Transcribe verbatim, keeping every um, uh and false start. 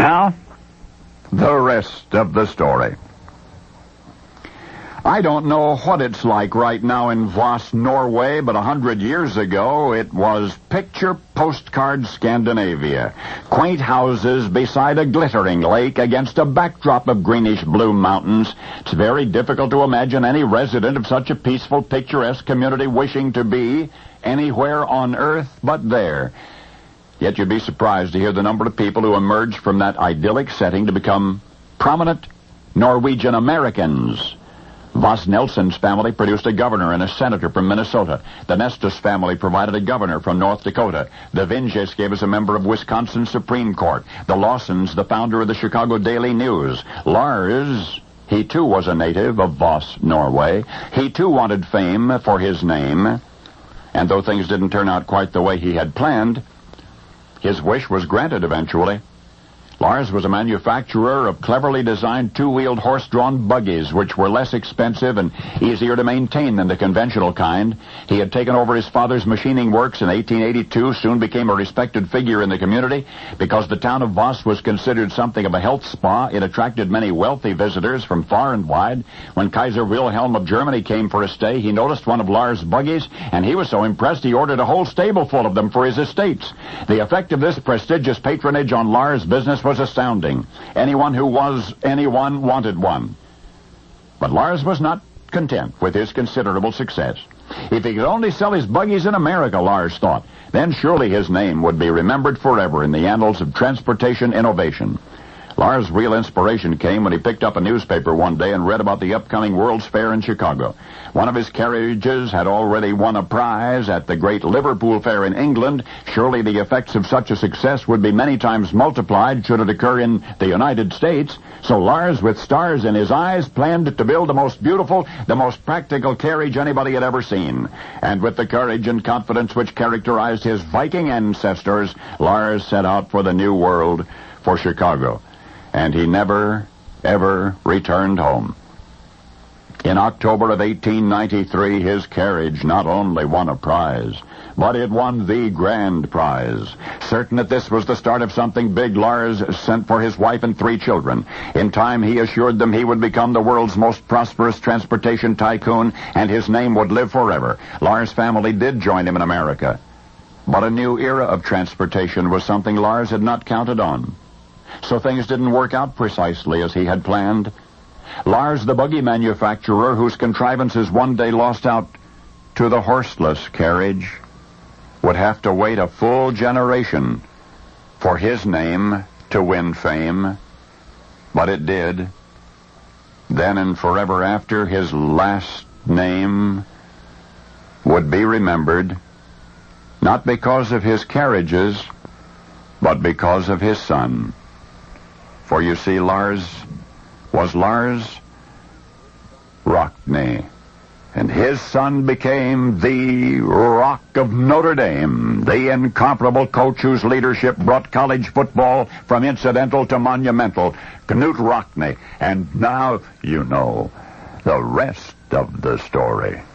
Now, the rest of the story. I don't know what it's like right now in Voss, Norway, but a hundred years ago it was picture postcard Scandinavia. Quaint houses beside a glittering lake against a backdrop of greenish-blue mountains. It's very difficult to imagine any resident of such a peaceful, picturesque community wishing to be anywhere on earth but there. Yet you'd be surprised to hear the number of people who emerged from that idyllic setting to become prominent Norwegian Americans. Voss Nelson's family produced a governor and a senator from Minnesota. The Nestus family provided a governor from North Dakota. The Vinges gave us a member of Wisconsin Supreme Court. The Lawsons, the founder of the Chicago Daily News. Lars, he too was a native of Voss, Norway. He too wanted fame for his name. And though things didn't turn out quite the way he had planned, his wish was granted eventually. Lars was a manufacturer of cleverly designed two-wheeled horse-drawn buggies, which were less expensive and easier to maintain than the conventional kind. He had taken over his father's machining works in eighteen eighty-two, soon became a respected figure in the community. Because the town of Voss was considered something of a health spa, it attracted many wealthy visitors from far and wide. When Kaiser Wilhelm of Germany came for a stay, he noticed one of Lars' buggies, and he was so impressed he ordered a whole stable full of them for his estates. The effect of this prestigious patronage on Lars' business was astounding. Anyone who was anyone wanted one. But Lars was not content with his considerable success. If he could only sell his buggies in America, Lars thought, then surely his name would be remembered forever in the annals of transportation innovation. Lars' real inspiration came when he picked up a newspaper one day and read about the upcoming World's Fair in Chicago. One of his carriages had already won a prize at the great Liverpool Fair in England. Surely the effects of such a success would be many times multiplied should it occur in the United States. So Lars, with stars in his eyes, planned to build the most beautiful, the most practical carriage anybody had ever seen. And with the courage and confidence which characterized his Viking ancestors, Lars set out for the New World, for Chicago. And he never, ever returned home. In October of eighteen ninety-three, his carriage not only won a prize, but it won the grand prize. Certain that this was the start of something big, Lars sent for his wife and three children. In time, he assured them he would become the world's most prosperous transportation tycoon, and his name would live forever. Lars' family did join him in America. But a new era of transportation was something Lars had not counted on. So things didn't work out precisely as he had planned. Lars, the buggy manufacturer, whose contrivances one day lost out to the horseless carriage, would have to wait a full generation for his name to win fame. But it did. Then and forever after, his last name would be remembered, not because of his carriages, but because of his son. For you see, Lars was Lars Rockne, and his son became the Rock of Notre Dame, the incomparable coach whose leadership brought college football from incidental to monumental, Knut Rockne. And now you know the rest of the story.